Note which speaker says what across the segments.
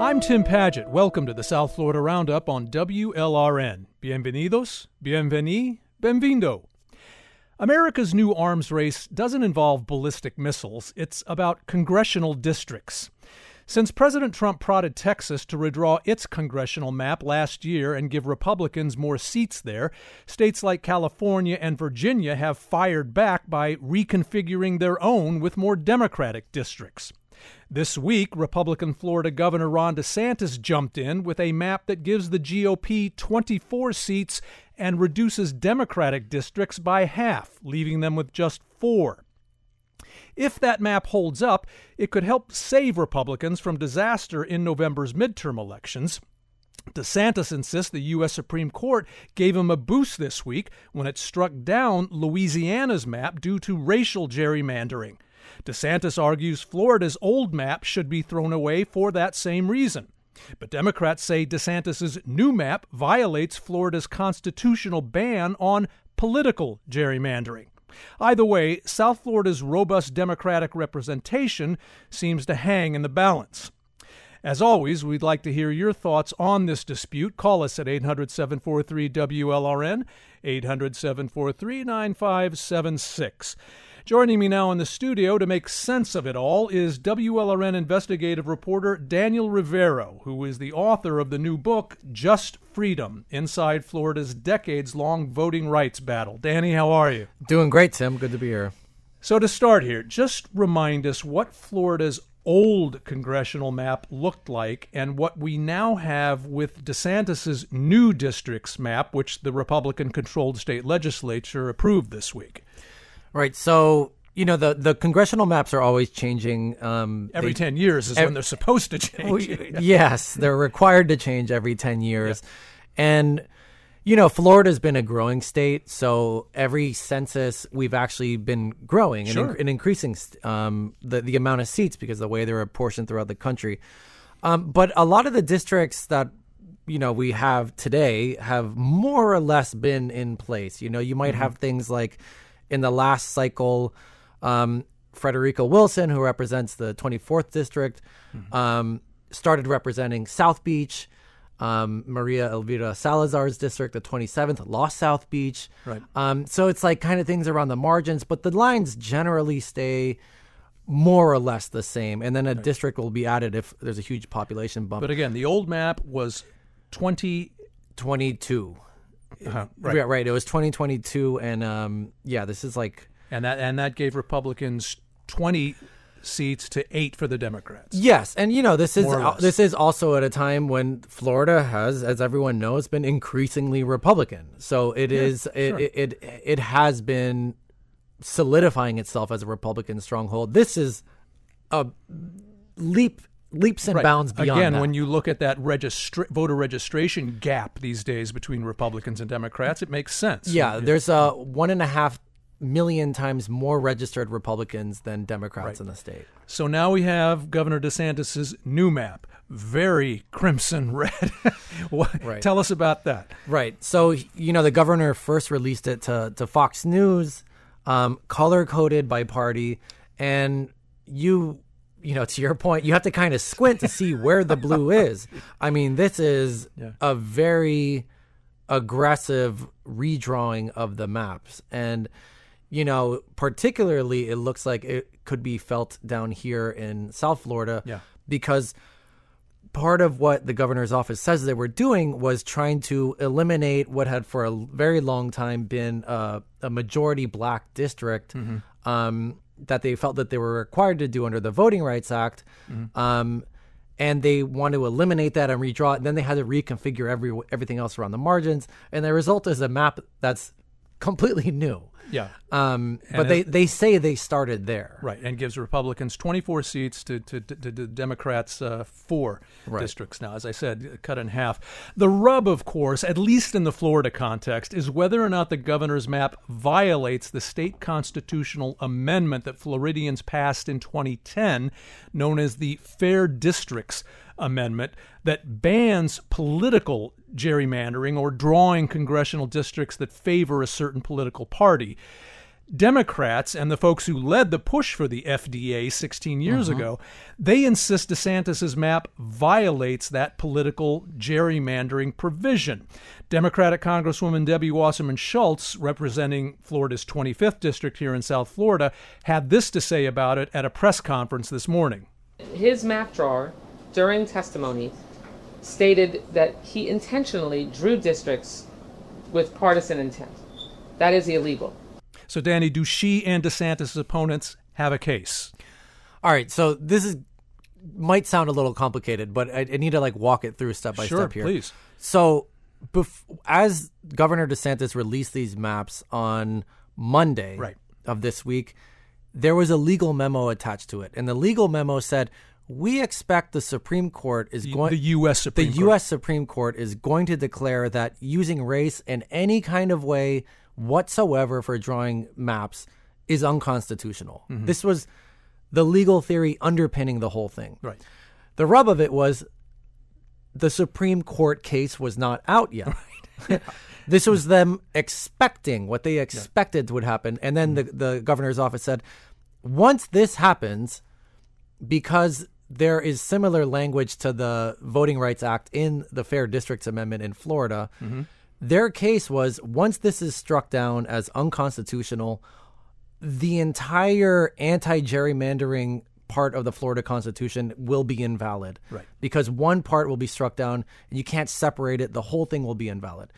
Speaker 1: I'm Tim Padgett. Welcome to the South Florida Roundup on WLRN. Bienvenidos, bienveni, benvindo. America's new arms race doesn't involve ballistic missiles. It's about congressional districts. Since President Trump prodded Texas to redraw its congressional map last year and give Republicans more seats there, states like California and Virginia have fired back by reconfiguring their own with more Democratic districts. This week, Republican Florida Governor Ron DeSantis jumped in with a map that gives the GOP 24 seats and reduces Democratic districts by half, leaving them with just 4. If that map holds up, it could help save Republicans from disaster in November's midterm elections. DeSantis insists the U.S. Supreme Court gave him a boost this week when it struck down Louisiana's map due to racial gerrymandering. DeSantis argues Florida's old map should be thrown away for that same reason. But Democrats say DeSantis' new map violates Florida's constitutional ban on political gerrymandering. Either way, South Florida's robust Democratic representation seems to hang in the balance. As always, we'd like to hear your thoughts on this dispute. Call us at 800-743-WLRN, 800-743-9576. Joining me now in the studio to make sense of it all is WLRN investigative reporter Daniel Rivero, who is the author of the new book, Just Freedom, Inside Florida's Decades-Long Voting Rights Battle. Danny, how are you?
Speaker 2: Doing great, Tim. Good to be here.
Speaker 1: So to start here, just remind us what Florida's old congressional map looked like and what we now have with DeSantis' new district's map, which the Republican-controlled state legislature approved this week.
Speaker 2: Right. So, you know, the congressional maps are always changing.
Speaker 1: Every 10 years is when they're supposed to change.
Speaker 2: Yes, they're required to change every 10 years. Yeah. And, you know, Florida's been a growing state. So every census, we've actually been growing and increasing the amount of seats because of the way they're apportioned throughout the country. But a lot of the districts that, you know, we have today have more or less been in place. You know, you might have things like in the last cycle, Frederica Wilson, who represents the 24th district, started representing South Beach. Maria Elvira Salazar's district, the 27th, lost South Beach.
Speaker 1: Right.
Speaker 2: So it's like kind of things around the margins, but the lines generally stay more or less the same. And then a district will be added if there's a huge population bump.
Speaker 1: But again, the old map was
Speaker 2: 2022.
Speaker 1: Right.
Speaker 2: Yeah, right. It was 2022, and this is like,
Speaker 1: and that gave Republicans 20 seats to 8 for the Democrats.
Speaker 2: Yes, and you know this is also at a time when Florida has, as everyone knows, been increasingly Republican. So it has been solidifying itself as a Republican stronghold. This is a leaps and bounds beyond
Speaker 1: Again,
Speaker 2: that.
Speaker 1: when you look at that voter registration gap these days between Republicans and Democrats, it makes sense.
Speaker 2: Yeah, there's 1.5 million times more registered Republicans than Democrats in the state.
Speaker 1: So now we have Governor DeSantis' new map, very crimson red. Tell us about that.
Speaker 2: Right. So, you know, the governor first released it to Fox News, color-coded by party, and you know, to your point, you have to kind of squint to see where the blue is. I mean, this is a very aggressive redrawing of the maps. And, you know, particularly it looks like it could be felt down here in South Florida because part of what the governor's office says they were doing was trying to eliminate what had for a very long time been a majority black district that they felt that they were required to do under the Voting Rights Act. And they want to eliminate that and redraw it. And then they had to reconfigure everything else around the margins. And the result is a map that's completely new.
Speaker 1: Yeah.
Speaker 2: But they say they started there.
Speaker 1: Right, and gives Republicans 24 seats to Democrats 4 districts now. As I said, cut in half. The rub, of course, at least in the Florida context, is whether or not the governor's map violates the state constitutional amendment that Floridians passed in 2010, known as the Fair Districts Amendment, that bans political gerrymandering or drawing congressional districts that favor a certain political party. Democrats and the folks who led the push for the FDA 16 years ago, they insist DeSantis's map violates that political gerrymandering provision. Democratic Congresswoman Debbie Wasserman Schultz, representing Florida's 25th district here in South Florida, had this to say about it at a press conference this morning.
Speaker 3: His map drawer, during testimony, stated that he intentionally drew districts with partisan intent. That is illegal.
Speaker 1: So, Danny, do she and DeSantis' opponents have a case?
Speaker 2: All right, so this might sound a little complicated, but I need to walk it through step by step here.
Speaker 1: Sure, please.
Speaker 2: So, as Governor DeSantis released these maps on Monday of this week, there was a legal memo attached to it, and the legal memo said, we expect the Supreme Court is going...
Speaker 1: The U.S. Supreme Court.
Speaker 2: The U.S. Supreme Court is going to declare that using race in any kind of way whatsoever for drawing maps is unconstitutional. This was the legal theory underpinning the whole thing.
Speaker 1: Right.
Speaker 2: The rub of it was the Supreme Court case was not out yet. Right. This was them expecting what they expected would happen. And then the governor's office said, once this happens, because there is similar language to the Voting Rights Act in the Fair Districts Amendment in Florida, their case was, once this is struck down as unconstitutional, the entire anti-gerrymandering part of the Florida Constitution will be invalid.
Speaker 1: Right.
Speaker 2: Because one part will be struck down and you can't separate it. The whole thing will be invalid.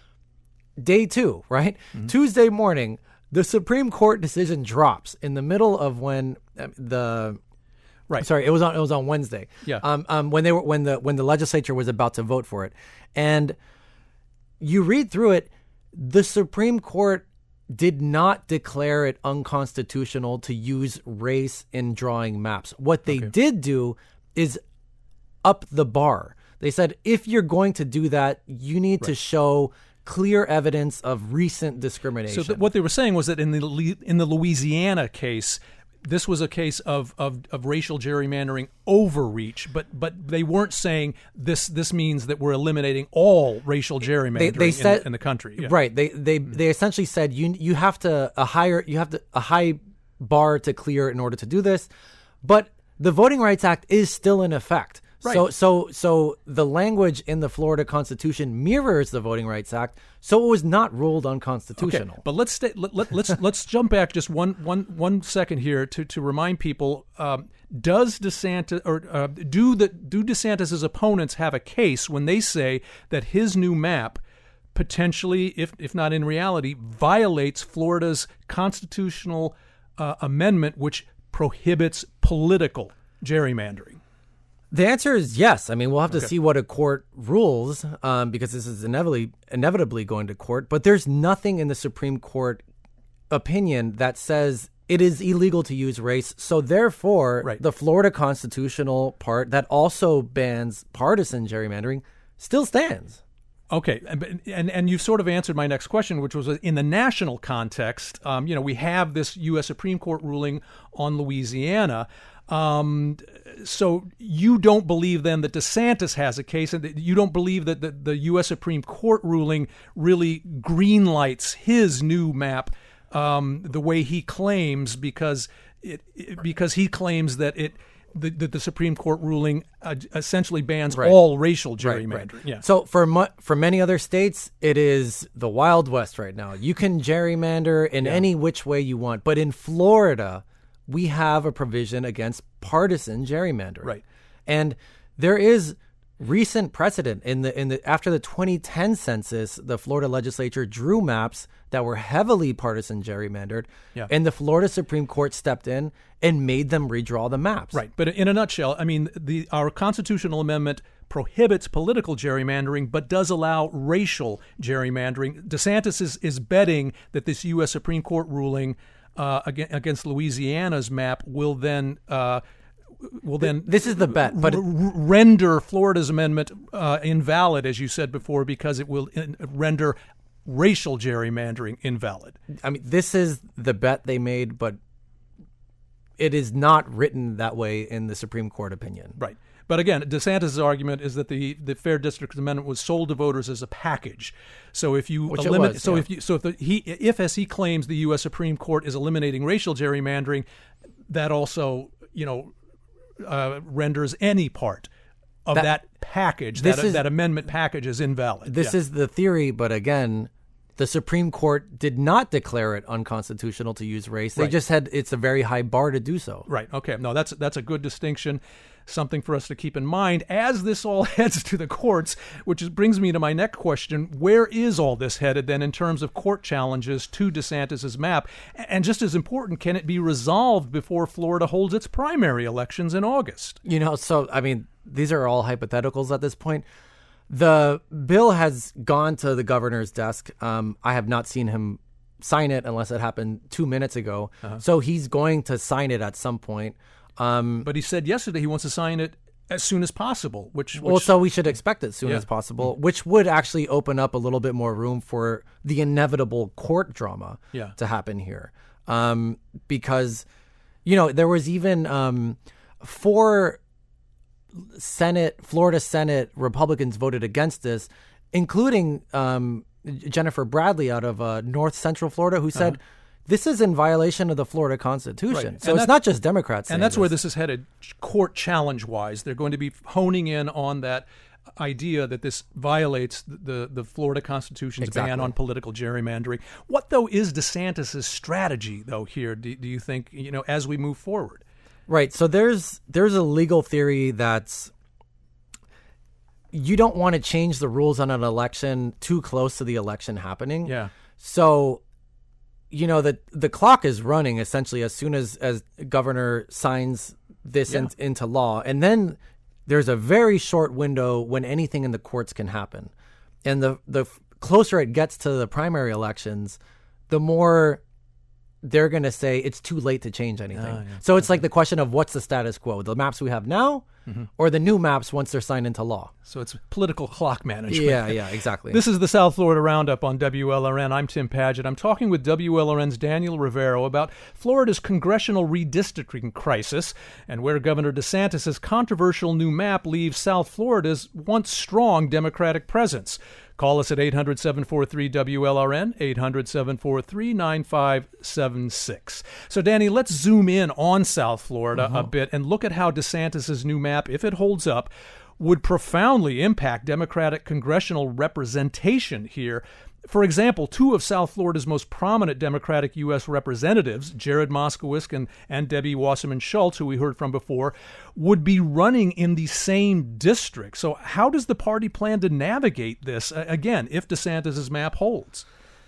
Speaker 2: Day two, right? Tuesday morning, the Supreme Court decision drops in the middle of when Sorry, it was on Wednesday.
Speaker 1: Yeah.
Speaker 2: When the legislature was about to vote for it. And you read through it, the Supreme Court did not declare it unconstitutional to use race in drawing maps. What they did do is up the bar. They said, if you're going to do that, you need to show clear evidence of recent discrimination.
Speaker 1: So what they were saying was that in the Louisiana case, this was a case of racial gerrymandering overreach, but they weren't saying this means that we're eliminating all racial gerrymandering
Speaker 2: they said,
Speaker 1: in the country. Yeah.
Speaker 2: Right. They essentially said you have a high bar to clear in order to do this, but the Voting Rights Act is still in effect.
Speaker 1: Right.
Speaker 2: So the language in the Florida Constitution mirrors the Voting Rights Act, so it was not ruled unconstitutional.
Speaker 1: Okay, but let's jump back just one second here to remind people: does DeSantis do DeSantis's opponents have a case when they say that his new map potentially, if not in reality, violates Florida's constitutional amendment which prohibits political gerrymandering?
Speaker 2: The answer is yes. I mean, we'll have to see what a court rules because this is inevitably going to court. But there's nothing in the Supreme Court opinion that says it is illegal to use race. So therefore, the Florida constitutional part that also bans partisan gerrymandering still stands.
Speaker 1: Okay, and you've sort of answered my next question, which was in the national context. We have this U.S. Supreme Court ruling on Louisiana. So you don't believe then that DeSantis has a case, and that you don't believe that the U.S. Supreme Court ruling really greenlights his new map the way he claims, because he claims that the Supreme Court ruling essentially bans all racial gerrymandering. Right. Yeah.
Speaker 2: So for many other states, it is the Wild West right now. You can gerrymander in any which way you want, but in Florida, we have a provision against partisan gerrymandering.
Speaker 1: Right.
Speaker 2: And there is recent precedent after the 2010 census, the Florida legislature drew maps that were heavily partisan gerrymandered, and the Florida Supreme Court stepped in and made them redraw the maps.
Speaker 1: Right. But in a nutshell, I mean, our constitutional amendment prohibits political gerrymandering, but does allow racial gerrymandering. DeSantis is betting that this U.S. Supreme Court ruling against Louisiana's map will then
Speaker 2: this is the bet, but
Speaker 1: render Florida's amendment invalid, as you said before, because it will render racial gerrymandering invalid.
Speaker 2: I mean, this is the bet they made, but it is not written that way in the Supreme Court opinion.
Speaker 1: Right. But again, DeSantis' argument is that the Fair Districts Amendment was sold to voters as a package. So if you eliminate, if as he claims the U.S. Supreme Court is eliminating racial gerrymandering, that also renders any part of that package, that amendment package, is invalid.
Speaker 2: This is the theory, but again, the Supreme Court did not declare it unconstitutional to use race. They just said it's a very high bar to do so.
Speaker 1: Right. Okay. No, that's a good distinction. Something for us to keep in mind as this all heads to the courts, which brings me to my next question. Where is all this headed then in terms of court challenges to DeSantis's map? And just as important, can it be resolved before Florida holds its primary elections in August?
Speaker 2: So, I mean, these are all hypotheticals at this point. The bill has gone to the governor's desk. I have not seen him sign it unless it happened 2 minutes ago. So he's going to sign it at some point.
Speaker 1: But he said yesterday he wants to sign it as soon as possible, which
Speaker 2: so we should expect it as soon as possible, which would actually open up a little bit more room for the inevitable court drama to happen here. Because, there was even 4 Florida Senate Republicans voted against this, including Jennifer Bradley out of North Central Florida, who said this is in violation of the Florida Constitution.
Speaker 1: Right.
Speaker 2: So it's not just Democrats.
Speaker 1: And that's where this is headed, court challenge-wise. They're going to be honing in on that idea that this violates the Florida Constitution's ban on political gerrymandering. What, though, is DeSantis' strategy, though, here, do you think, as we move forward?
Speaker 2: Right. So there's a legal theory that's you don't want to change the rules on an election too close to the election happening.
Speaker 1: Yeah.
Speaker 2: So, the clock is running essentially as soon as governor signs this into law. And then there's a very short window when anything in the courts can happen. And the closer it gets to the primary elections, the more they're going to say it's too late to change anything. So it's like the question of what's the status quo, the maps we have now or the new maps once they're signed into law.
Speaker 1: So it's political clock management.
Speaker 2: Yeah, exactly.
Speaker 1: This is the South Florida Roundup on WLRN. I'm Tim Padgett. I'm talking with WLRN's Daniel Rivero about Florida's congressional redistricting crisis and where Governor DeSantis' controversial new map leaves South Florida's once strong Democratic presence. Call us at 800-743-WLRN, 800-743-9576. So, Danny, let's zoom in on South Florida a bit and look at how DeSantis' new map, if it holds up, would profoundly impact Democratic congressional representation here. For example, 2 of South Florida's most prominent Democratic U.S. representatives, Jared Moskowitz and Debbie Wasserman Schultz, who we heard from before, would be running in the same district. So how does the party plan to navigate this, again, if DeSantis' map holds?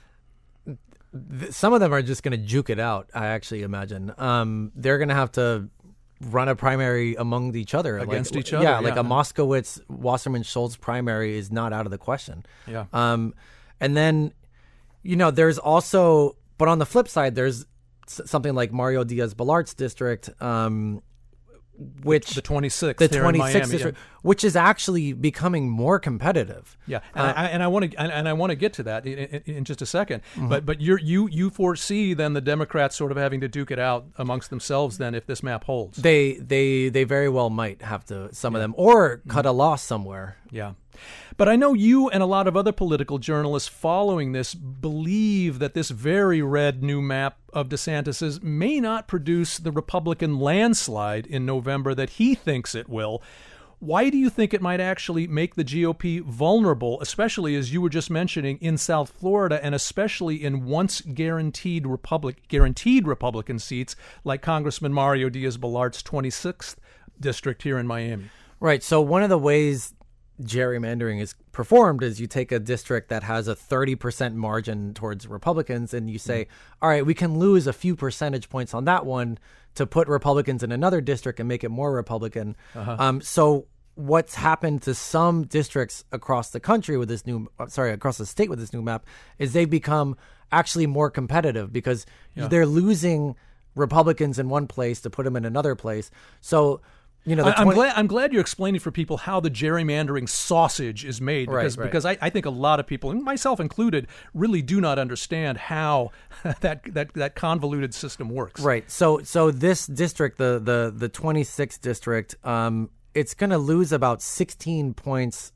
Speaker 2: Some of them are just going to juke it out, I actually imagine. They're going to have to run a primary among each other.
Speaker 1: Against each other?
Speaker 2: Yeah, like a Moskowitz-Wasserman-Schultz primary is not out of the question.
Speaker 1: Yeah.
Speaker 2: And then, there's also, but on the flip side, there's something like Mario Diaz-Balart's district, which
Speaker 1: the 26th,
Speaker 2: the
Speaker 1: here in
Speaker 2: 26th
Speaker 1: Miami,
Speaker 2: district, which is actually becoming more competitive.
Speaker 1: Yeah, and I want to get to that in just a second. But you foresee then the Democrats sort of having to duke it out amongst themselves then if this map holds.
Speaker 2: They very well might have to, some of them, or cut a loss somewhere.
Speaker 1: Yeah. But I know you and a lot of other political journalists following this believe that this very red new map of DeSantis's may not produce the Republican landslide in November that he thinks it will. Why do you think it might actually make the GOP vulnerable, especially as you were just mentioning in South Florida and especially in once guaranteed Republican seats like Congressman Mario Diaz-Balart's 26th district here in Miami?
Speaker 2: Right. So one of the ways gerrymandering is performed is you take a district that has a 30% margin towards Republicans and you say, all right, we can lose a few percentage points on that one to put Republicans in another district and make it more Republican. So what's happened to some districts across the country with this across the state with this new map is they've become actually more competitive because they're losing Republicans in one place to put them in another place. So I'm
Speaker 1: glad you're explaining for people how the gerrymandering sausage is made because I think a lot of people, and myself included, really do not understand how that convoluted system works.
Speaker 2: Right. So this district, the 26th district, it's going to lose about 16 points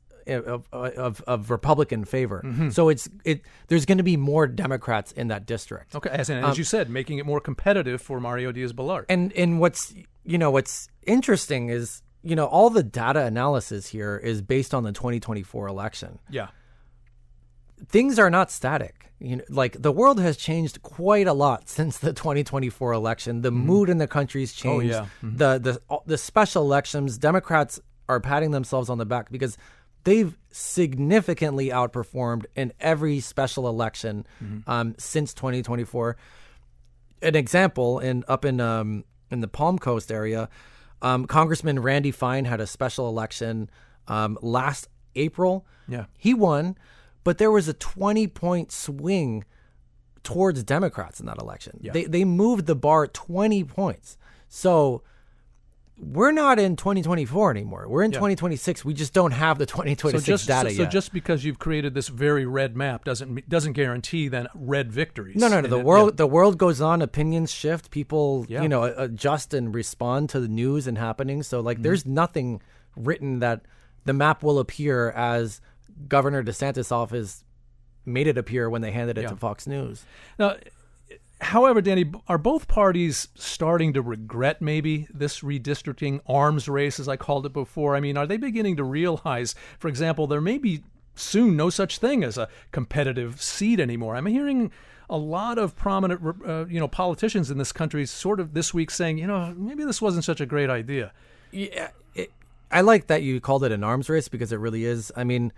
Speaker 2: of Republican favor. So there's going to be more Democrats in that district.
Speaker 1: Okay, as you said, making it more competitive for Mario Diaz-Balart.
Speaker 2: And what's interesting is, all the data analysis here is based on the 2024 election.
Speaker 1: Yeah.
Speaker 2: Things are not static. Like the world has changed quite a lot since the 2024 election. The mood in the country's changed.
Speaker 1: Oh, yeah.
Speaker 2: The special elections, Democrats are patting themselves on the back because they've significantly outperformed in every special election since 2024. An example, up in the Palm Coast area, Congressman Randy Fine had a special election last April.
Speaker 1: Yeah.
Speaker 2: He won, but there was a 20-point swing towards Democrats in that election.
Speaker 1: Yeah.
Speaker 2: They moved the bar 20 points. So we're not in 2024 anymore. We're in 2026. We just don't have the 2026 data yet.
Speaker 1: So just because you've created this very red map doesn't guarantee then red victories.
Speaker 2: No. The world goes on. Opinions shift. People, adjust and respond to the news and happenings. So there's nothing written that the map will appear as Governor DeSantis' office made it appear when they handed it to Fox News.
Speaker 1: Now, however, Danny, are both parties starting to regret maybe this redistricting arms race, as I called it before? I mean, are they beginning to realize, for example, there may be soon no such thing as a competitive seat anymore? I'm hearing a lot of prominent, politicians in this country sort of this week saying, maybe this wasn't such a great idea.
Speaker 2: Yeah, I like that you called it an arms race because it really is. I mean,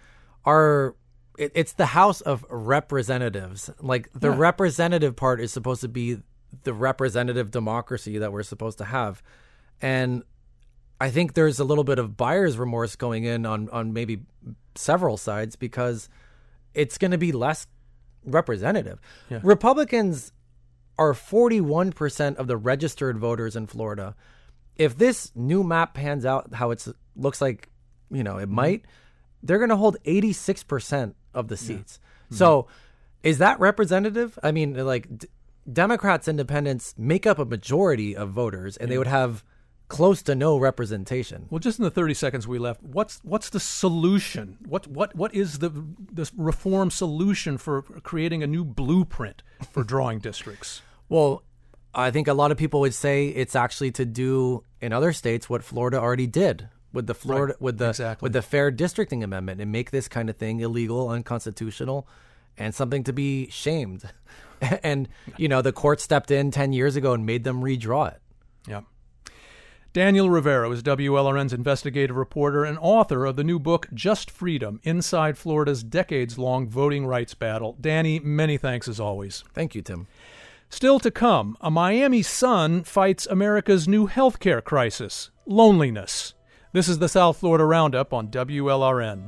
Speaker 2: it's the House of Representatives. The representative part is supposed to be the representative democracy that we're supposed to have. And I think there's a little bit of buyer's remorse going in on maybe several sides because it's going to be less representative. Yeah. Republicans are 41% of the registered voters in Florida. If this new map pans out how it looks like, it might, they're going to hold 86% of the seats. Yeah. So is that representative? I mean, Democrats, independents make up a majority of voters, and they would have close to no representation.
Speaker 1: Well, just in the 30 seconds we left, what's the solution? What is the reform solution for creating a new blueprint for drawing districts?
Speaker 2: Well, I think a lot of people would say it's actually to do in other states what Florida already did with the with the Fair Districting Amendment and make this kind of thing illegal, unconstitutional, and something to be shamed. And the court stepped in 10 years ago and made them redraw it.
Speaker 1: Yeah. Daniel Rivera is WLRN's investigative reporter and author of the new book, Just Freedom, Inside Florida's Decades-Long Voting Rights Battle. Danny, many thanks as always.
Speaker 2: Thank you, Tim.
Speaker 1: Still to come, a Miami son fights America's new healthcare crisis, loneliness. This is the South Florida Roundup on WLRN.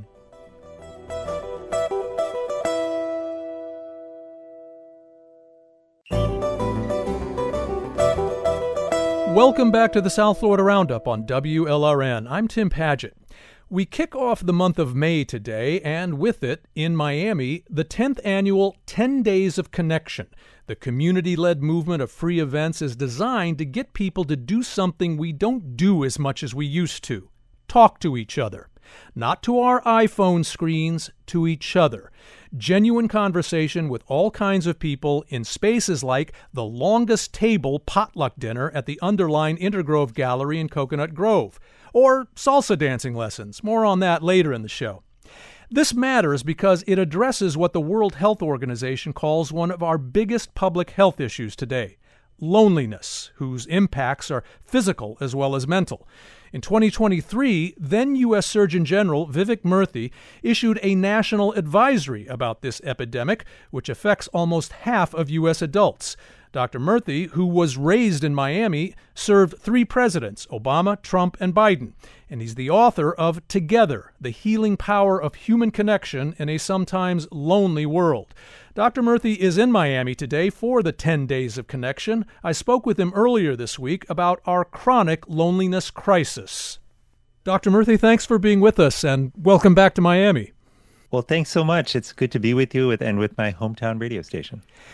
Speaker 1: Welcome back to the South Florida Roundup on WLRN. I'm Tim Padgett. We kick off the month of May today, and with it, in Miami, the 10th annual 10 Days of Connection. The community-led movement of free events is designed to get people to do something we don't do as much as we used to. Talk to each other. Not to our iPhone screens, to each other. Genuine conversation with all kinds of people in spaces like the longest table potluck dinner at the Underline Intergrove Gallery in Coconut Grove, or salsa dancing lessons. More on that later in the show. This matters because it addresses what the World Health Organization calls one of our biggest public health issues today, loneliness, whose impacts are physical as well as mental. In 2023, then U.S. Surgeon General Vivek Murthy issued a national advisory about this epidemic, which affects almost half of U.S. adults. Dr. Murthy, who was raised in Miami, served 3 presidents, Obama, Trump, and Biden. And he's the author of Together, The Healing Power of Human Connection in a Sometimes Lonely World. Dr. Murthy is in Miami today for the 10 Days of Connection. I spoke with him earlier this week about our chronic loneliness crisis. Dr. Murthy, thanks for being with us, and welcome back to Miami.
Speaker 4: Well, thanks so much. It's good to be with you and with my hometown radio station.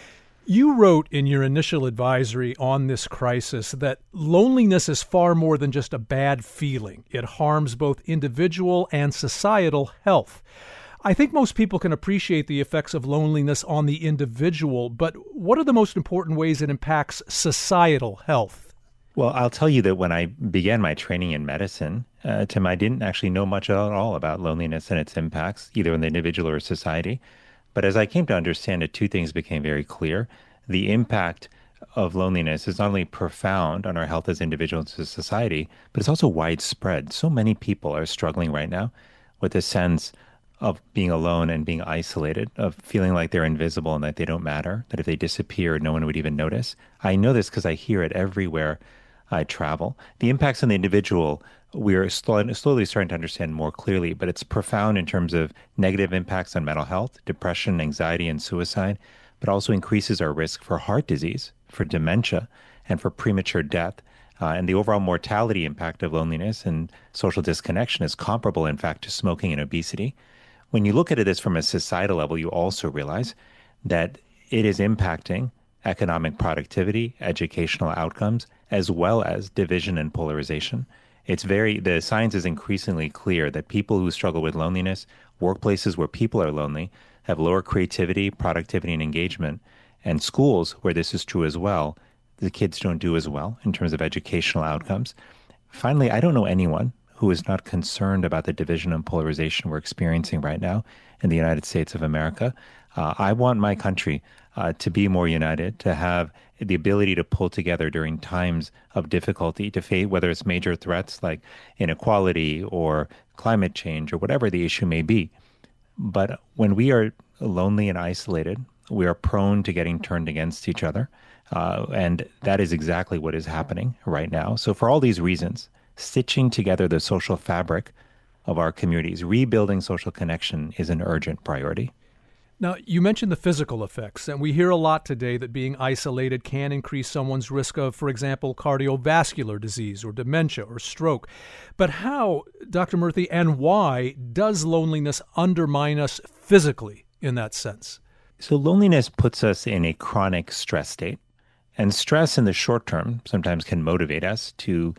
Speaker 1: You wrote in your initial advisory on this crisis that loneliness is far more than just a bad feeling. It harms both individual and societal health. I think most people can appreciate the effects of loneliness on the individual, but what are the most important ways it impacts societal health?
Speaker 4: Well, I'll tell you that when I began my training in medicine, Tim, I didn't actually know much at all about loneliness and its impacts, either on the individual or society. But as I came to understand it, two things became very clear. The impact of loneliness is not only profound on our health as individuals and as society, but it's also widespread. So many people are struggling right now with a sense of being alone and being isolated, of feeling like they're invisible and that they don't matter, that if they disappeared, no one would even notice. I know this because I hear it everywhere I travel. The impacts on the individual, we're slowly starting to understand more clearly, but it's profound in terms of negative impacts on mental health, depression, anxiety, and suicide, but also increases our risk for heart disease, for dementia, and for premature death. And the overall mortality impact of loneliness and social disconnection is comparable, in fact, to smoking and obesity. When you look at this from a societal level, you also realize that it is impacting economic productivity, educational outcomes, as well as division and polarization. The science is increasingly clear that people who struggle with loneliness, workplaces where people are lonely, have lower creativity, productivity, and engagement. And schools where this is true as well, the kids don't do as well in terms of educational outcomes. Finally, I don't know anyone who is not concerned about the division and polarization we're experiencing right now in the United States of America. I want my country to be more united, to have the ability to pull together during times of difficulty, to face whether it's major threats like inequality or climate change or whatever the issue may be. But when we are lonely and isolated, we are prone to getting turned against each other. And that is exactly what is happening right now. So for all these reasons, stitching together the social fabric of our communities, rebuilding social connection is an urgent priority.
Speaker 1: Now, you mentioned the physical effects, and we hear a lot today that being isolated can increase someone's risk of, for example, cardiovascular disease or dementia or stroke. But how, Dr. Murthy, and why does loneliness undermine us physically in that sense?
Speaker 4: So loneliness puts us in a chronic stress state. And stress in the short term sometimes can motivate us to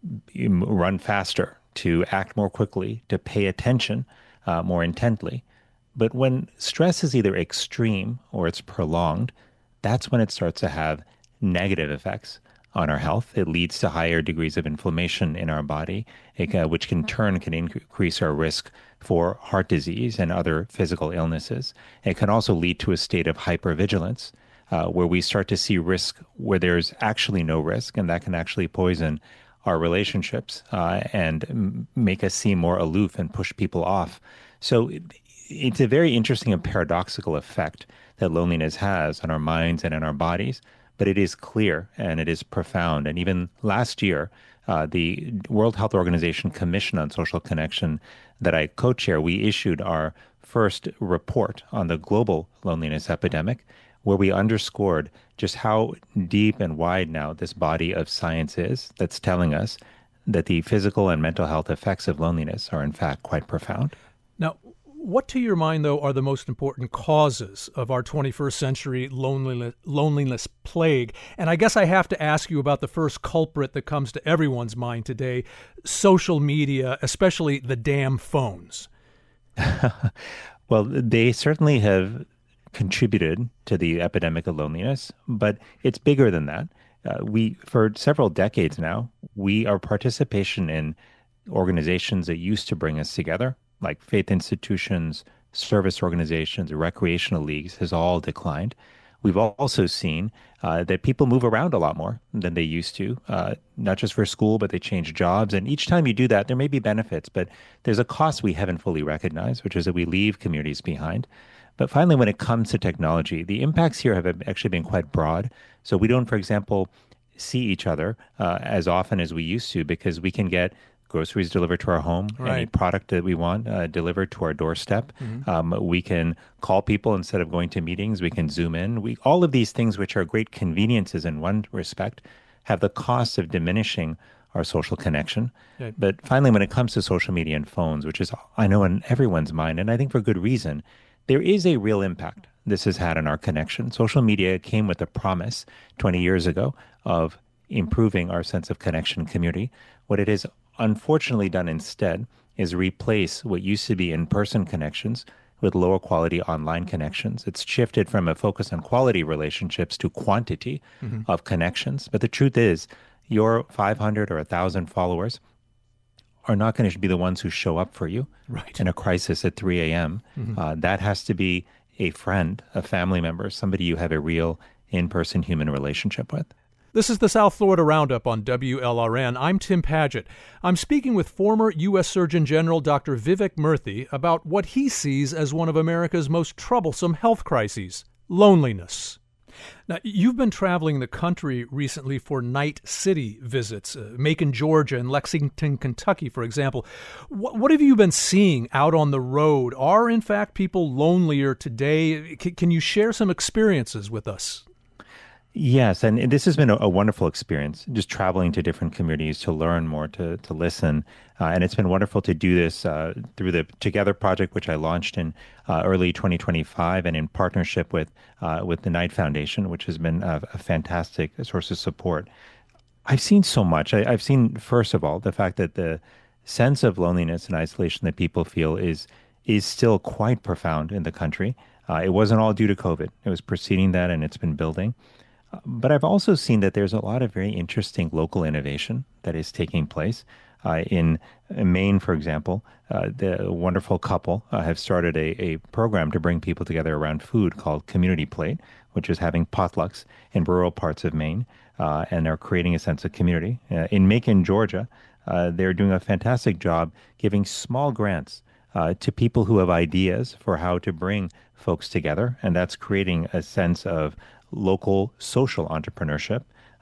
Speaker 4: run faster, to act more quickly, to pay attention more intently. But when stress is either extreme or it's prolonged, that's when it starts to have negative effects on our health. It leads to higher degrees of inflammation in our body, which in turn can increase our risk for heart disease and other physical illnesses. It can also lead to a state of hypervigilance, where we start to see risk where there's actually no risk, and that can actually poison our relationships and make us seem more aloof and push people off. So it's a very interesting and paradoxical effect that loneliness has on our minds and in our bodies, but it is clear and it is profound. And even last year, the World Health Organization Commission on Social Connection that I co-chair, we issued our first report on the global loneliness epidemic, where we underscored just how deep and wide now this body of science is that's telling us that the physical and mental health effects of loneliness are in fact quite profound.
Speaker 1: Now, what to your mind, though, are the most important causes of our 21st century loneliness plague? And I guess I have to ask you about the first culprit that comes to everyone's mind today, social media, especially the damn phones.
Speaker 4: Well, they certainly have contributed to the epidemic of loneliness, but it's bigger than that. For several decades now, our participation in organizations that used to bring us together, like faith institutions, service organizations, recreational leagues, has all declined. We've also seen that people move around a lot more than they used to, not just for school, but they change jobs. And each time you do that, there may be benefits, but there's a cost we haven't fully recognized, which is that we leave communities behind. But finally, when it comes to technology, the impacts here have actually been quite broad. So we don't, for example, see each other as often as we used to, because we can get groceries delivered to our home,
Speaker 1: right.
Speaker 4: Any product that we want delivered to our doorstep. Mm-hmm. We can call people instead of going to meetings. We can Zoom in. All of these things, which are great conveniences in one respect, have the cost of diminishing our social connection. Right. But finally, when it comes to social media and phones, which is, I know, in everyone's mind, and I think for good reason, there is a real impact this has had on our connection. Social media came with a promise 20 years ago of improving our sense of connection and community. What it has unfortunately done instead is replace what used to be in-person connections with lower quality online connections. It's shifted from a focus on quality relationships to quantity of connections. But the truth is, your 500 or 1,000 followers are not going to be the ones who show up for you in a crisis at 3 a.m. That has to be a friend, a family member, somebody you have a real in-person human relationship with.
Speaker 1: This is the South Florida Roundup on WLRN. I'm Tim Padgett. I'm speaking with former U.S. Surgeon General Dr. Vivek Murthy about what he sees as one of America's most troublesome health crises, loneliness. Now, you've been traveling the country recently for night city visits, Macon, Georgia, and Lexington, Kentucky, for example. What have you been seeing out on the road? Are, in fact, people lonelier today? Can you share some experiences with us?
Speaker 4: Yes, and this has been a wonderful experience, just traveling to different communities to learn more, to listen. And it's been wonderful to do this through the Together Project, which I launched in early 2025, and in partnership with the Knight Foundation, which has been a fantastic source of support. I've seen so much. I've seen, first of all, the fact that the sense of loneliness and isolation that people feel is still quite profound in the country. It wasn't all due to COVID. It was preceding that, and it's been building. But I've also seen that there's a lot of very interesting local innovation that is taking place. In Maine, for example, the wonderful couple have started a program to bring people together around food called Community Plate, which is having potlucks in rural parts of Maine, and they're creating a sense of community. In Macon, Georgia, they're doing a fantastic job giving small grants to people who have ideas for how to bring folks together, and that's creating a sense of local social entrepreneurship.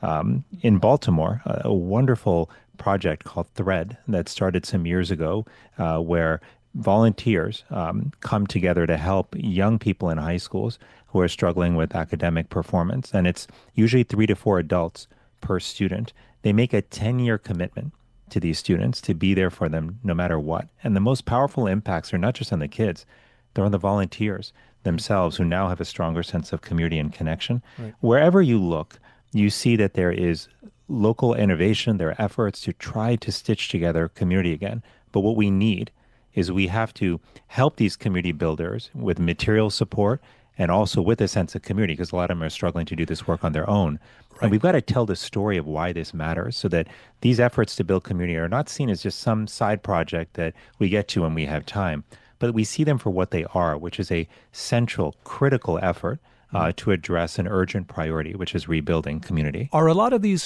Speaker 4: In Baltimore, a wonderful project called Thread that started some years ago, where volunteers come together to help young people in high schools who are struggling with academic performance. And it's usually 3 to 4 adults per student. They make a 10-year commitment to these students to be there for them no matter what. And the most powerful impacts are not just on the kids, they're on the volunteers themselves, who now have a stronger sense of community and connection. Right. Wherever you look, you see that there is local innovation, there are efforts to try to stitch together community again. But what we need is we have to help these community builders with material support and also with a sense of community, because a lot of them are struggling to do this work on their own. Right. And we've got to tell the story of why this matters, so that these efforts to build community are not seen as just some side project that we get to when we have time, but we see them for what they are, which is a central, critical effort to address an urgent priority, which is rebuilding community.
Speaker 1: Are a lot of these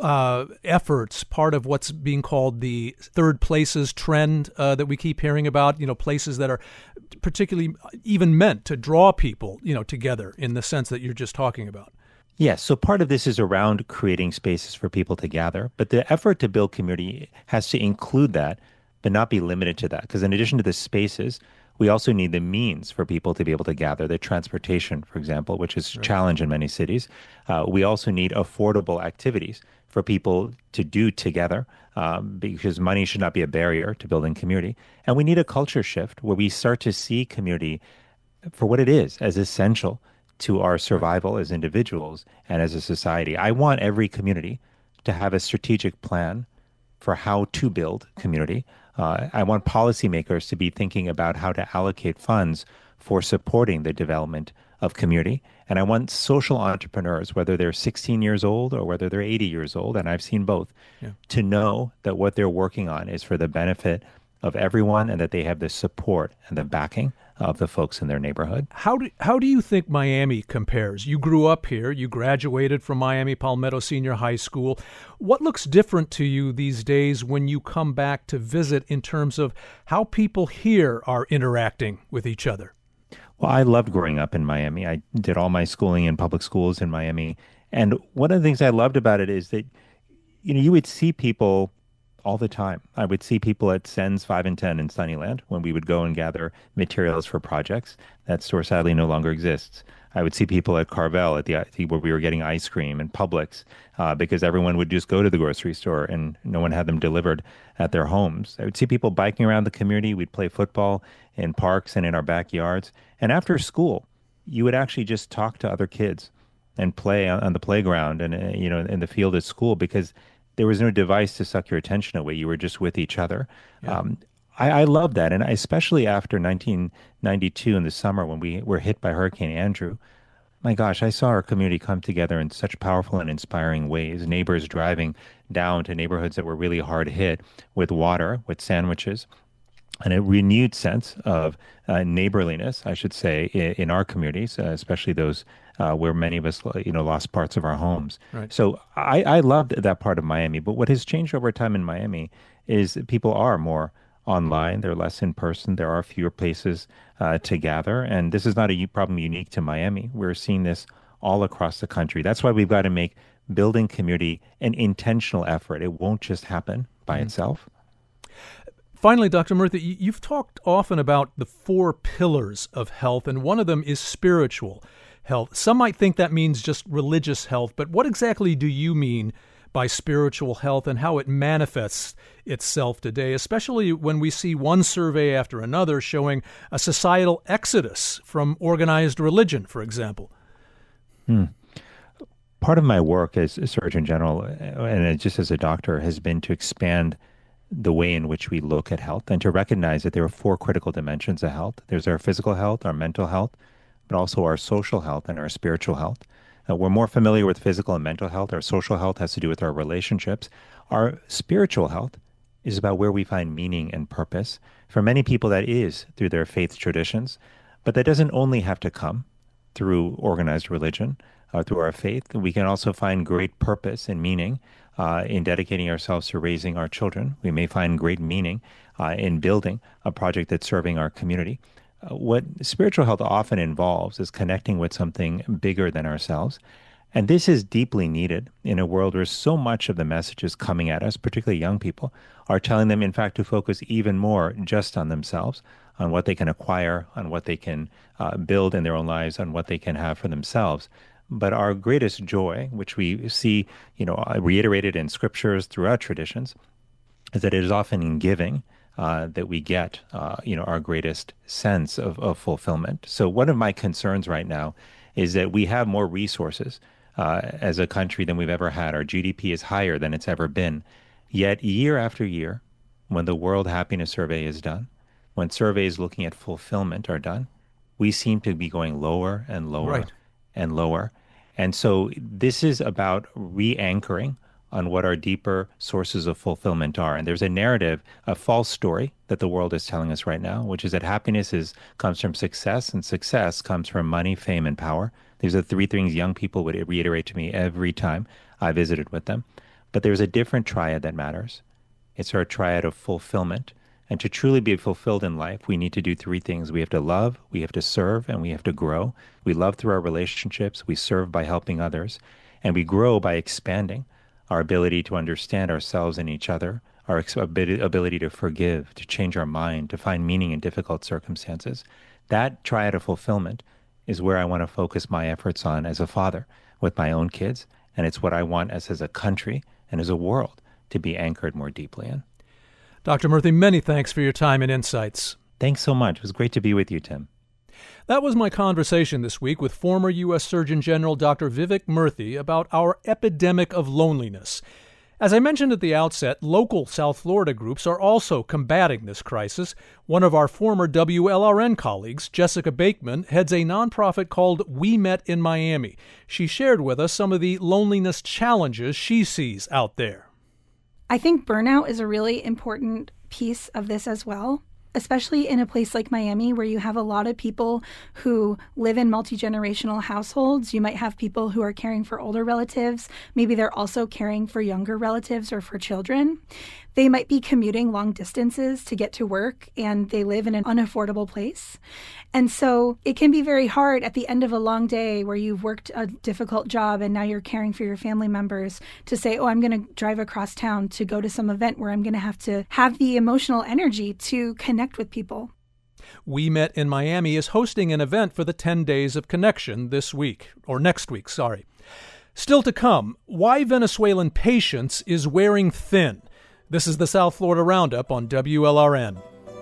Speaker 1: efforts part of what's being called the third places trend that we keep hearing about? You know, places that are particularly even meant to draw people, together in the sense that you're just talking about.
Speaker 4: Yes. So part of this is around creating spaces for people to gather, but the effort to build community has to include that, but not be limited to that. Because in addition to the spaces, we also need the means for people to be able to gather, the transportation, for example, which is a challenge in many cities. We also need affordable activities for people to do together, because money should not be a barrier to building community. And we need a culture shift where we start to see community for what it is, as essential to our survival as individuals and as a society. I want every community to have a strategic plan for how to build community. I want policymakers to be thinking about how to allocate funds for supporting the development of community. And I want social entrepreneurs, whether they're 16 years old or whether they're 80 years old, and I've seen both, to know that what they're working on is for the benefit of everyone and that they have the support and the backing of the folks in their neighborhood.
Speaker 1: How do you think Miami compares? You grew up here. You graduated from Miami Palmetto Senior High School. What looks different to you these days when you come back to visit in terms of how people here are interacting with each other?
Speaker 4: Well, I loved growing up in Miami. I did all my schooling in public schools in Miami. And one of the things I loved about it is that, you would see people all the time. I would see people at Sens 5 and 10 in Sunnyland when we would go and gather materials for projects. That store sadly no longer exists. I would see people at Carvel where we were getting ice cream, and Publix, because everyone would just go to the grocery store and no one had them delivered at their homes. I would see people biking around the community. We'd play football in parks and in our backyards. And after school, you would actually just talk to other kids and play on the playground and in the field at school, because there was no device to suck your attention away. You were just with each other. Yeah. I love that. And especially after 1992 in the summer when we were hit by Hurricane Andrew, my gosh, I saw our community come together in such powerful and inspiring ways. Neighbors driving down to neighborhoods that were really hard hit with water, with sandwiches, and a renewed sense of neighborliness, I should say, in our communities, especially those where many of us, lost parts of our homes. Right. So I loved that part of Miami. But what has changed over time in Miami is that people are more online. They're less in person. There are fewer places to gather. And this is not a problem unique to Miami. We're seeing this all across the country. That's why we've got to make building community an intentional effort. It won't just happen by itself.
Speaker 1: Finally, Dr. Murthy, you've talked often about the 4 pillars of health, and one of them is spiritual health. Some might think that means just religious health, but what exactly do you mean by spiritual health and how it manifests itself today, especially when we see one survey after another showing a societal exodus from organized religion, for example?
Speaker 4: Part of my work as a Surgeon General and just as a doctor has been to expand the way in which we look at health and to recognize that there are 4 critical dimensions of health. There's our physical health, our mental health, but also our social health and our spiritual health. We're more familiar with physical and mental health. Our social health has to do with our relationships. Our spiritual health is about where we find meaning and purpose. For many people, that is through their faith traditions, but that doesn't only have to come through organized religion, through our faith. We can also find great purpose and meaning in dedicating ourselves to raising our children. We may find great meaning in building a project that's serving our community. What spiritual health often involves is connecting with something bigger than ourselves. And this is deeply needed in a world where so much of the messages coming at us, particularly young people, are telling them, in fact, to focus even more just on themselves, on what they can acquire, on what they can build in their own lives, on what they can have for themselves. But our greatest joy, which we see, reiterated in scriptures throughout traditions, is that it is often in giving that we get, our greatest sense of fulfillment. So one of my concerns right now is that we have more resources as a country than we've ever had. Our GDP is higher than it's ever been. Yet year after year, when the World Happiness Survey is done, when surveys looking at fulfillment are done, we seem to be going lower and lower and lower. And so this is about re-anchoring on what our deeper sources of fulfillment are. And there's a narrative, a false story that the world is telling us right now, which is that happiness comes from success, and success comes from money, fame, and power. These are 3 things young people would reiterate to me every time I visited with them. But there's a different triad that matters. It's our triad of fulfillment. And to truly be fulfilled in life, we need to do 3 things. We have to love, we have to serve, and we have to grow. We love through our relationships. We serve by helping others. And we grow by expanding our ability to understand ourselves and each other, our ability to forgive, to change our mind, to find meaning in difficult circumstances. That triad of fulfillment is where I want to focus my efforts on as a father with my own kids. And it's what I want us as a country and as a world to be anchored more deeply in.
Speaker 1: Dr. Murthy, many thanks for your time and insights.
Speaker 4: Thanks so much. It was great to be with you, Tim.
Speaker 1: That was my conversation this week with former U.S. Surgeon General Dr. Vivek Murthy about our epidemic of loneliness. As I mentioned at the outset, local South Florida groups are also combating this crisis. One of our former WLRN colleagues, Jessica Bakeman, heads a nonprofit called We Met in Miami. She shared with us some of the loneliness challenges she sees out there.
Speaker 5: I think burnout is a really important piece of this as well, especially in a place like Miami where you have a lot of people who live in multi-generational households. You might have people who are caring for older relatives. Maybe they're also caring for younger relatives or for children. They might be commuting long distances to get to work, and they live in an unaffordable place. And so it can be very hard at the end of a long day where you've worked a difficult job and now you're caring for your family members to say, oh, I'm going to drive across town to go to some event where I'm going to have the emotional energy to connect with people.
Speaker 1: We Met in Miami is hosting an event for the 10 Days of Connection this week, or next week, sorry. Still to come, why Venezuelan patience is wearing thin. This is the South Florida Roundup on WLRN.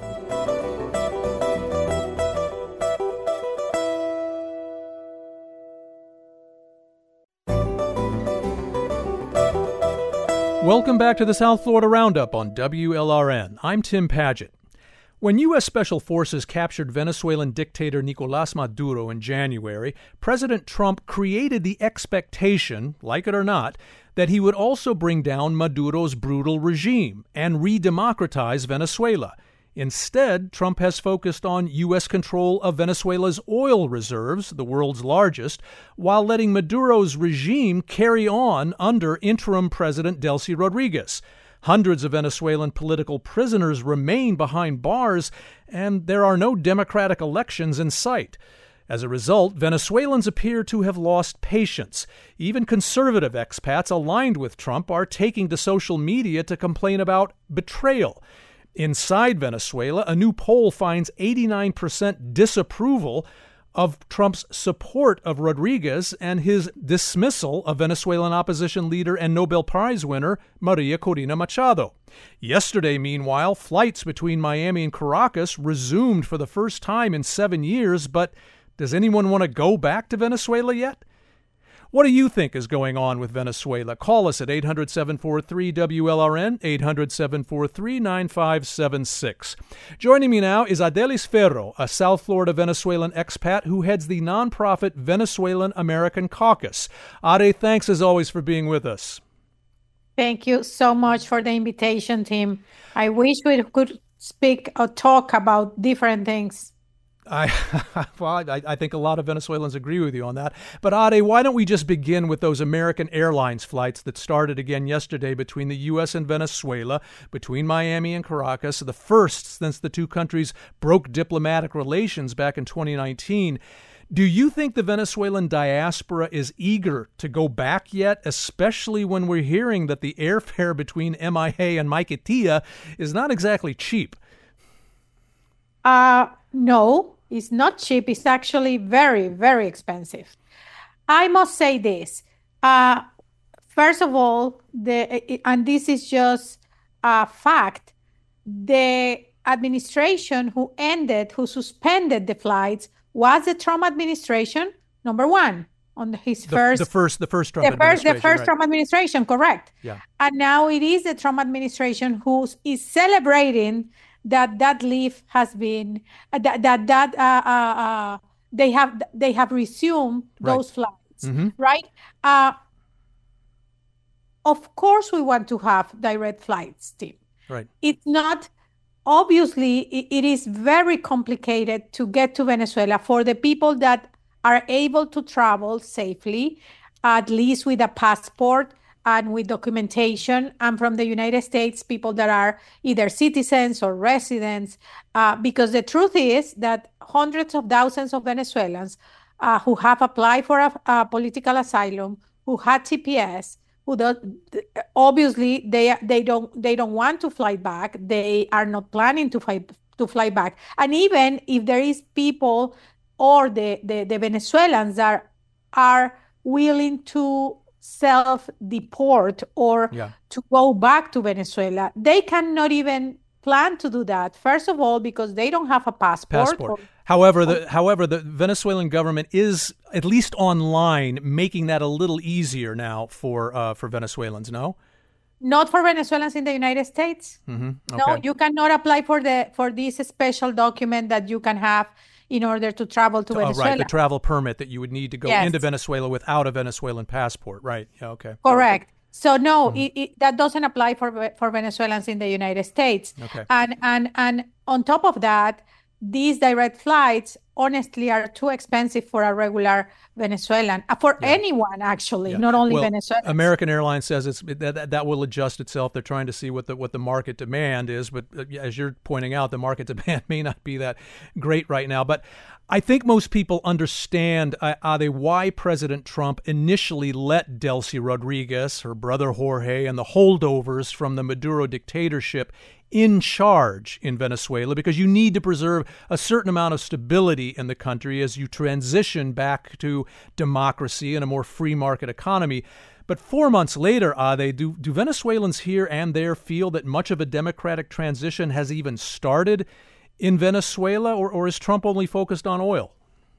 Speaker 1: Welcome back to the South Florida Roundup on WLRN. I'm Tim Padgett. When U.S. Special Forces captured Venezuelan dictator Nicolás Maduro in January, President Trump created the expectation, like it or not, that he would also bring down Maduro's brutal regime and re-democratize Venezuela. Instead, Trump has focused on U.S. control of Venezuela's oil reserves, the world's largest, while letting Maduro's regime carry on under interim President Delcy Rodriguez. Hundreds of Venezuelan political prisoners remain behind bars, and there are no democratic elections in sight. As a result, Venezuelans appear to have lost patience. Even conservative expats aligned with Trump are taking to social media to complain about betrayal. Inside Venezuela, a new poll finds 89% disapproval of Trump's support of Rodriguez and his dismissal of Venezuelan opposition leader and Nobel Prize winner Maria Corina Machado. Yesterday, meanwhile, flights between Miami and Caracas resumed for the first time in 7 years, but does anyone want to go back to Venezuela yet? What do you think is going on with Venezuela? Call us at 800-743-WLRN, 800-743-9576. Joining me now is Adelis Ferro, a South Florida Venezuelan expat who heads the nonprofit Venezuelan American Caucus. Ade, thanks as always for being with us.
Speaker 6: Thank you so much for the invitation, Tim. I wish we could speak or talk about different things.
Speaker 1: I think a lot of Venezuelans agree with you on that. But Ade, why don't we just begin with those American Airlines flights that started again yesterday between the U.S. and Venezuela, between Miami and Caracas, the first since the two countries broke diplomatic relations back in 2019. Do you think the Venezuelan diaspora is eager to go back yet, especially when we're hearing that the airfare between MIA and Maiquetía is not exactly cheap?
Speaker 6: No, it's not cheap. It's actually very, very expensive. I must say this. First of all, and this is just a fact, the administration who suspended the flights was the Trump administration, number one, on his
Speaker 1: the first Trump administration.
Speaker 6: The first Trump administration, correct.
Speaker 1: Yeah.
Speaker 6: And now it is the Trump administration who is celebrating that leave has been they have resumed those flights, right? Of course, we want to have direct flights, Tim.
Speaker 1: Right.
Speaker 6: It's not obviously. It is very complicated to get to Venezuela for the people that are able to travel safely, at least with a passport and with documentation, and from the United States, people that are either citizens or residents, because the truth is that hundreds of thousands of Venezuelans who have applied for a political asylum, who had TPS, obviously they don't want to fly back. They are not planning to fly back, and even if there is people or the Venezuelans that are willing to self-deport or to go back to Venezuela, they cannot even plan to do that. First of all, because they don't have a passport.
Speaker 1: However, the Venezuelan government is, at least online, making that a little easier now for Venezuelans, no?
Speaker 6: Not for Venezuelans in the United States.
Speaker 1: Okay.
Speaker 6: No, you cannot apply for this special document that you can have in order to travel to Venezuela.
Speaker 1: Right, the travel permit that you would need to go into Venezuela without a Venezuelan passport. Right. Yeah, okay.
Speaker 6: Correct. So no, that doesn't apply for Venezuelans in the United States.
Speaker 1: Okay.
Speaker 6: And on top of that, these direct flights honestly are too expensive for a regular Venezuelan, for anyone actually, not only Venezuelans.
Speaker 1: American Airlines says that will adjust itself. They're trying to see what the market demand is, but as you're pointing out, the market demand may not be that great right now. But I think most people understand, Ade, why President Trump initially let Delcy Rodriguez, her brother Jorge, and the holdovers from the Maduro dictatorship in charge in Venezuela, because you need to preserve a certain amount of stability in the country as you transition back to democracy and a more free market economy. But 4 months later, Ade, do Venezuelans here and there feel that much of a democratic transition has even started in Venezuela, or is Trump only focused on oil?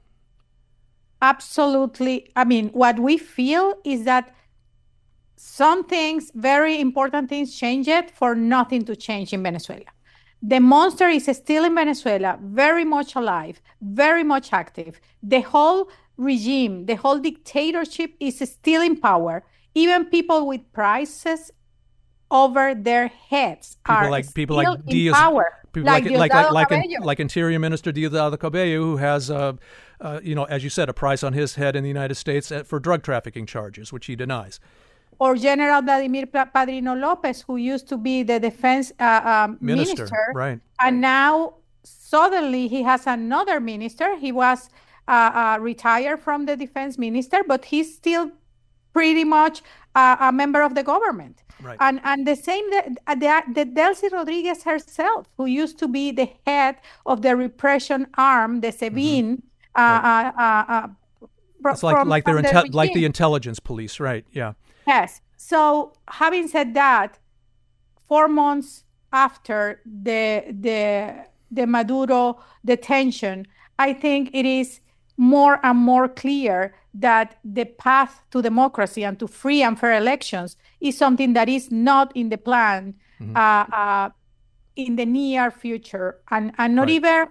Speaker 6: Absolutely. I mean, what we feel is that some things, very important things, changed for nothing to change in Venezuela. The monster is still in Venezuela, very much alive, very much active. The whole regime, the whole dictatorship is still in power. Even people with prices over their heads are still in power.
Speaker 1: Like Interior Minister Diosdado Cabello, who has, as you said, a price on his head in the United States for drug trafficking charges, which he denies.
Speaker 6: Or General Vladimir Padrino Lopez, who used to be the defense minister,
Speaker 1: right?
Speaker 6: And now suddenly he has another minister. He was retired from the defense minister, but he's still pretty much a member of the government.
Speaker 1: Right.
Speaker 6: And the same, the Delcy Rodriguez herself, who used to be the head of the repression arm, the SEBIN.
Speaker 1: It's like the intelligence police, right? Yeah.
Speaker 6: Yes. So having said that, 4 months after the Maduro detention, I think it is more and more clear that the path to democracy and to free and fair elections is something that is not in the plan in the near future, and not even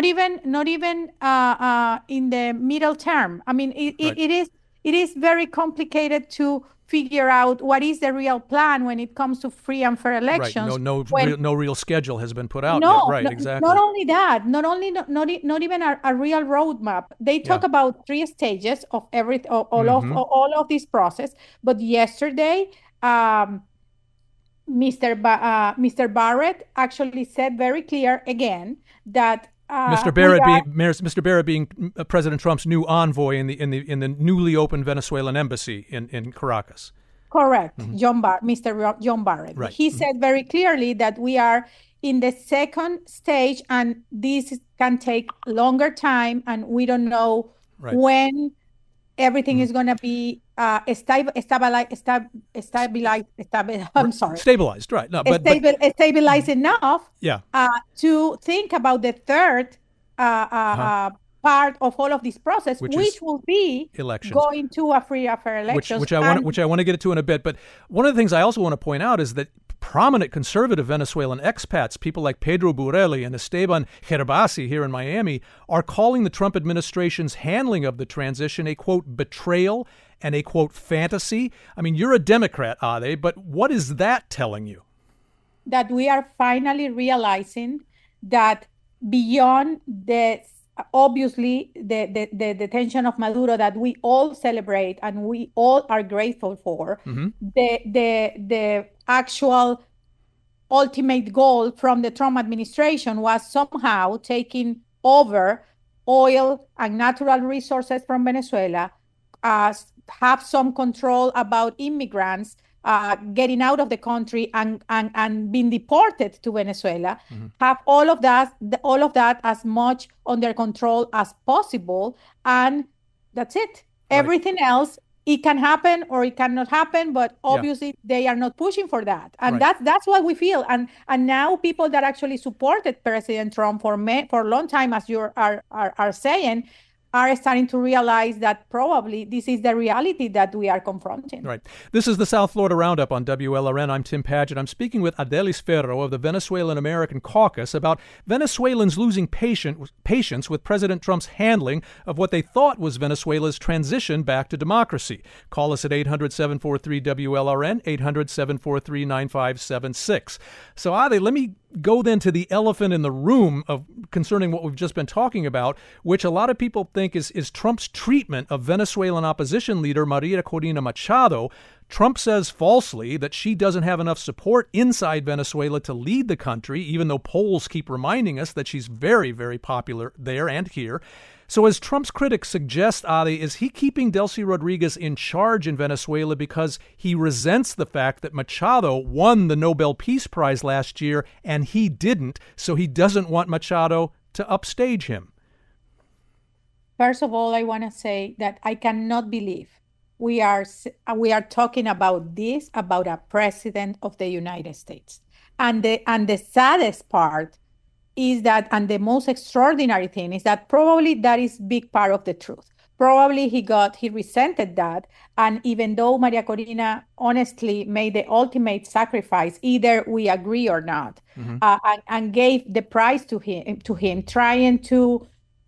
Speaker 6: in the middle term. I mean, it is very complicated to figure out what is the real plan when it comes to free and fair elections.
Speaker 1: Right. No real schedule has been put out yet. Right, exactly.
Speaker 6: Not only that, not even a real roadmap. They talk about 3 stages of all of this process. But yesterday, Mr. Barrett actually said very clear again that
Speaker 1: Mr. Barrett being President Trump's new envoy in the newly opened Venezuelan embassy in Caracas.
Speaker 6: Correct, Mr. John Barrett.
Speaker 1: Right.
Speaker 6: He said very clearly that we are in the second stage, and this can take longer time, and we don't know when everything is going to be stabilized.
Speaker 1: Stabilized, right? No,
Speaker 6: stabilized enough.
Speaker 1: Yeah.
Speaker 6: To think about the third part of all of this process, which will be
Speaker 1: elections.
Speaker 6: Going to a free and fair elections,
Speaker 1: which I want to get into in a bit. But one of the things I also want to point out is that prominent conservative Venezuelan expats, people like Pedro Burelli and Esteban Gervasi here in Miami, are calling the Trump administration's handling of the transition a, quote, betrayal and a, quote, fantasy. I mean, you're a Democrat, Ade, but what is that telling you?
Speaker 6: That we are finally realizing that beyond obviously the detention of Maduro that we all celebrate and we all are grateful for, the actual ultimate goal from the Trump administration was somehow taking over oil and natural resources from Venezuela, have some control about immigrants getting out of the country and being deported to Venezuela, have all of that as much under control as possible, and that's it. Right. Everything else, it can happen or it cannot happen, but obviously they are not pushing for that, and that's what we feel. And now people that actually supported President Trump for a long time, as you are saying, are starting to realize that probably this is the reality that we are confronting.
Speaker 1: Right. This is the South Florida Roundup on WLRN. I'm Tim Padgett. I'm speaking with Adelis Ferro of the Venezuelan American Caucus about Venezuelans losing patience with President Trump's handling of what they thought was Venezuela's transition back to democracy. Call us at 800-743-WLRN, 800-743-9576. So, Ade, let me go then to the elephant in the room concerning what we've just been talking about, which a lot of people think is Trump's treatment of Venezuelan opposition leader Maria Corina Machado. Trump says falsely that she doesn't have enough support inside Venezuela to lead the country, even though polls keep reminding us that she's very, very popular there and here. So as Trump's critics suggest, Adi, is he keeping Delcy Rodriguez in charge in Venezuela because he resents the fact that Machado won the Nobel Peace Prize last year and he didn't, so he doesn't want Machado to upstage him?
Speaker 6: First of all, I want to say that I cannot believe we are talking about this, about a president of the United States. And the saddest part is that, and the most extraordinary thing is that probably that is big part of the truth. Probably he resented that. And even though Maria Corina honestly made the ultimate sacrifice, either we agree or not, and gave the prize to him, trying to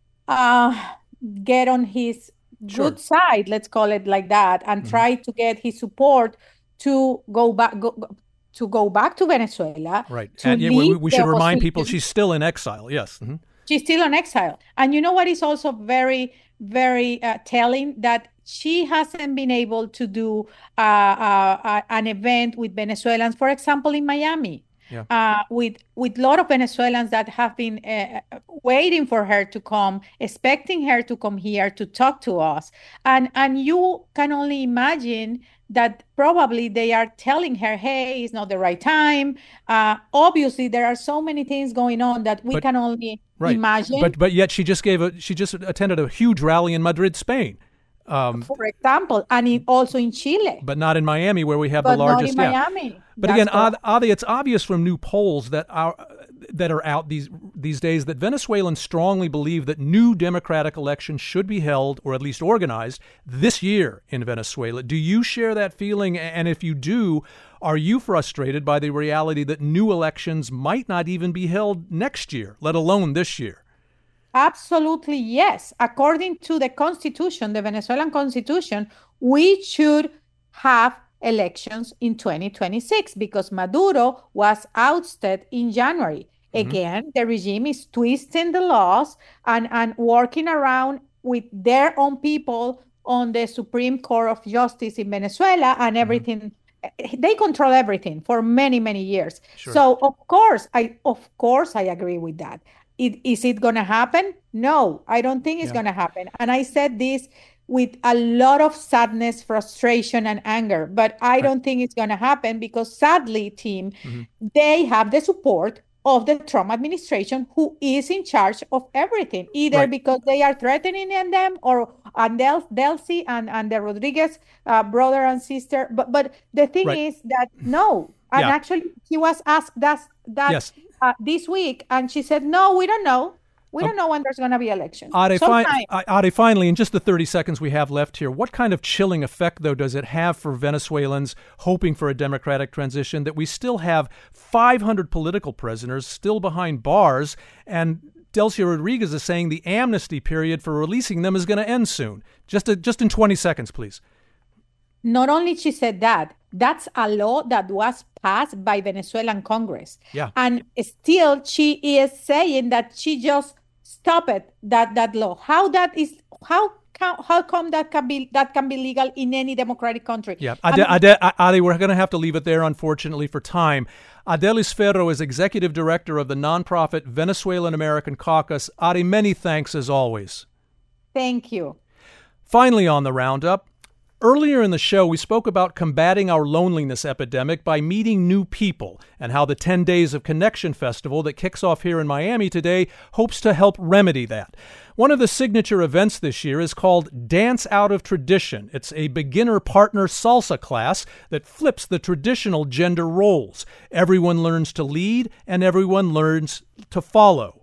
Speaker 6: get on his good side, let's call it like that, and try to get his support to go back to Venezuela.
Speaker 1: Right. And we should remind people she's still in exile. Yes. Mm-hmm.
Speaker 6: She's still in exile. And you know what is also very, very telling? That she hasn't been able to do an event with Venezuelans, for example, in Miami. Yeah. With a lot of Venezuelans that have been waiting for her to come, expecting her to come here to talk to us. And you can only imagine that probably they are telling her, hey, it's not the right time. Obviously, there are so many things going on that we can only imagine.
Speaker 1: But yet she just attended a huge rally in Madrid, Spain.
Speaker 6: For example, and also in Chile.
Speaker 1: But not in Miami, where we have the largest.
Speaker 6: But not in Miami.
Speaker 1: But again, Adi, it's obvious from new polls that are out these days that Venezuelans strongly believe that new democratic elections should be held, or at least organized, this year in Venezuela. Do you share that feeling? And if you do, are you frustrated by the reality that new elections might not even be held next year, let alone this year?
Speaker 6: Absolutely, yes. According to the Constitution, the Venezuelan Constitution, we should have elections in 2026 because Maduro was ousted in January. Again, the regime is twisting the laws and working around with their own people on the Supreme Court of Justice in Venezuela and everything. They control everything for many, many years. Sure. So of course I agree with that. Is it going to happen? No, I don't think it's going to happen. And I said this with a lot of sadness, frustration, and anger, but I don't think it's going to happen because sadly, Tim, they have the support of the Trump administration, who is in charge of everything, either because they are threatening them or Delcy and the Rodriguez brother and sister. But the thing is that no, and actually he was asked that this week, and she said, no, we don't know. We don't know when there's going to be elections.
Speaker 1: Adi, finally, in just the 30 seconds we have left here, what kind of chilling effect, though, does it have for Venezuelans hoping for a democratic transition that we still have 500 political prisoners still behind bars, and Delcy Rodriguez is saying the amnesty period for releasing them is going to end soon? Just in 20 seconds, please.
Speaker 6: Not only she said that, that's a law that was passed by Venezuelan Congress. Yeah. And still she is saying that she just stopped that law. How come that can be legal in any democratic country?
Speaker 1: Yeah. Adi, we're going to have to leave it there, unfortunately, for time. Adelis Ferro is executive director of the nonprofit Venezuelan American Caucus. Adi, many thanks as always.
Speaker 6: Thank you.
Speaker 1: Finally on the roundup, earlier in the show, we spoke about combating our loneliness epidemic by meeting new people and how the 10 Days of Connection Festival that kicks off here in Miami today hopes to help remedy that. One of the signature events this year is called Dance Out of Tradition. It's a beginner partner salsa class that flips the traditional gender roles. Everyone learns to lead and everyone learns to follow.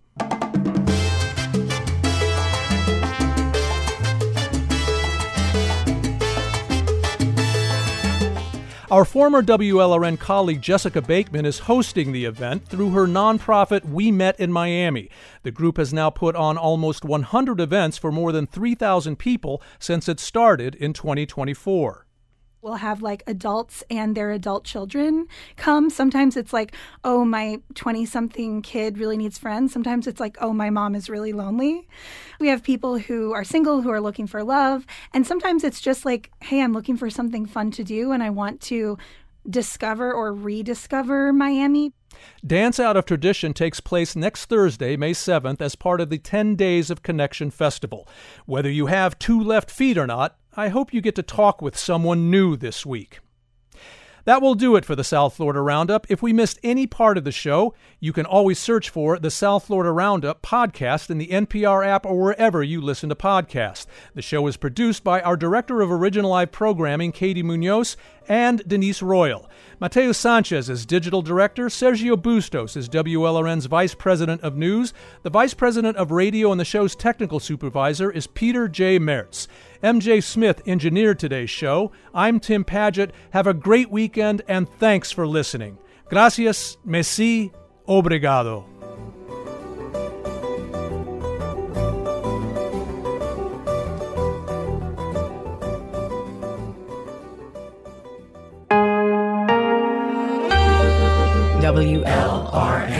Speaker 1: Our former WLRN colleague Jessica Bakeman is hosting the event through her nonprofit We Met in Miami. The group has now put on almost 100 events for more than 3,000 people since it started in 2024.
Speaker 5: We'll have like adults and their adult children come. Sometimes it's like, oh, my 20-something kid really needs friends. Sometimes it's like, oh, my mom is really lonely. We have people who are single who are looking for love. And sometimes it's just like, hey, I'm looking for something fun to do and I want to discover or rediscover Miami.
Speaker 1: Dance Out of Tradition takes place next Thursday, May 7th, as part of the 10 Days of Connection Festival. Whether you have 2 left feet or not, I hope you get to talk with someone new this week. That will do it for the South Florida Roundup. If we missed any part of the show, you can always search for the South Florida Roundup podcast in the NPR app or wherever you listen to podcasts. The show is produced by our Director of Original Live Programming, Katie Munoz, and Denise Royal. Mateo Sanchez is Digital Director. Sergio Bustos is WLRN's Vice President of News. The Vice President of Radio and the show's Technical Supervisor is Peter J. Mertz. MJ Smith engineered today's show. I'm Tim Padgett. Have a great weekend, and thanks for listening. Gracias, merci, obrigado.
Speaker 7: WLRN.